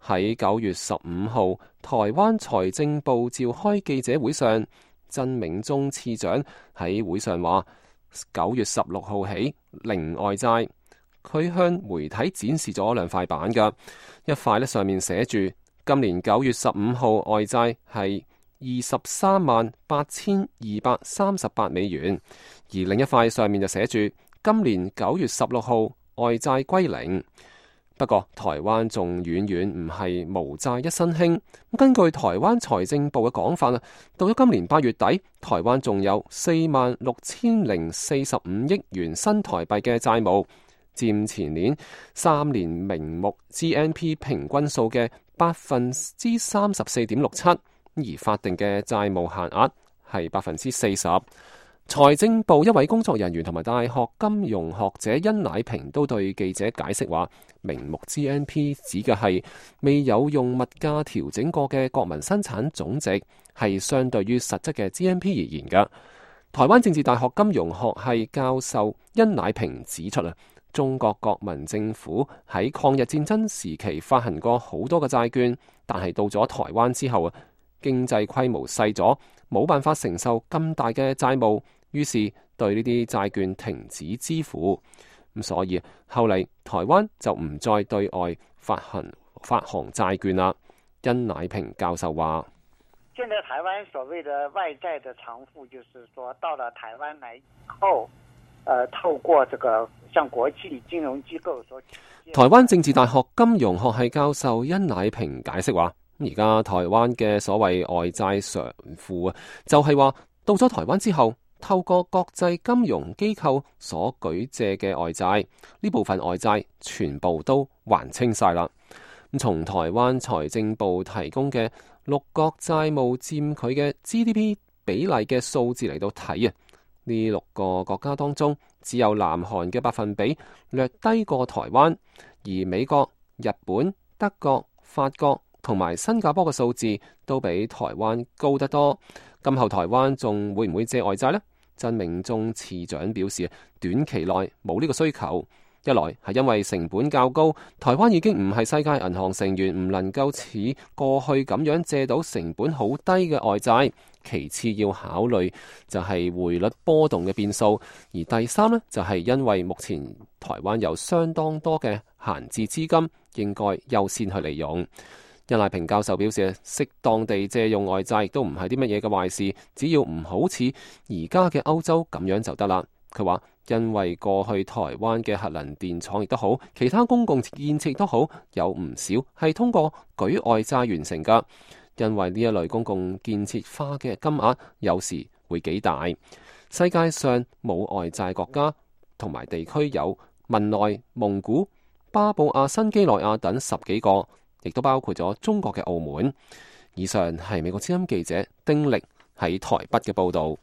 喺9月15號，台灣財政部召開記者會上，曾銘宗次長喺會上話：9月16號起零外債。佢向媒體展示咗兩塊板㗎，一塊呢上面寫住今年9月15號外債係238238美元，而另一塊上面就寫住今年9月16號外債歸零。不過台灣仲遠遠唔係無債一身輕。根據台灣財政部嘅講法，到咗今年8月底，台灣仲有46,045億元新台幣嘅債務，佔前年3年名目 GNP 平均數嘅34.67%，而法定嘅債務限額係40%。財政部一位工作人員同埋大學金融學者殷乃平都對記者解釋話，名目 GNP 指嘅係未有用物價調整過嘅國民生產總值，係相對於實質嘅 GNP 而言嘅。台灣政治大學金融學系教授殷乃平指出中國國民政府喺抗日戰爭時期發行過好多嘅債券，但係到咗台灣之後經濟規模細咗，冇辦法承受咁大嘅債務，於是對呢啲債券停止支付。咁所以後嚟台灣就唔再對外發行債券啦。殷乃平教授話： 現在台灣所謂的外債的償付，就是說到了台灣來以後，透過這個向國際金融機構所。 台灣政治大學金融學系教授殷乃平解釋話：而家台灣嘅所謂外債償付就係話到咗台灣之後，透過國際金融機構所舉借嘅外債，呢部分外債全部都還清晒啦。咁從台灣財政部提供嘅6國債務佔佢嘅 GDP 比例嘅數字嚟到睇呢6個國家當中，只有南韓嘅百分比略低過台灣，而美國、日本、德國、法國同埋新加坡嘅數字都比台灣高得多。今後台灣仲會唔會借外債呢？曾銘宗次長表示，短期內冇呢個需求。一來係因為成本較高，台灣已經唔係世界銀行成員，唔能夠似過去咁樣借到成本好低嘅外債。其次要考慮就係匯率波動嘅變數，而第三呢，就係因為目前台灣有相當多嘅閒置資金，應該優先去利用。殷乃平教授表示，適當地借用外債亦都唔係啲乜嘢嘅壞事，只要唔好似而家嘅歐洲咁樣就得啦。佢話因為過去台灣嘅核能電廠亦都好，其他公共建設亦都好，有唔少係通過舉外債完成噶。因為呢一類公共建設花嘅金額有時會幾大。世界上冇外債國家同埋地區有文萊、蒙古、巴布亞新幾內亞等10幾個，亦都包括咗中國嘅澳門。以上係美國之音記者丁力喺台北嘅報道。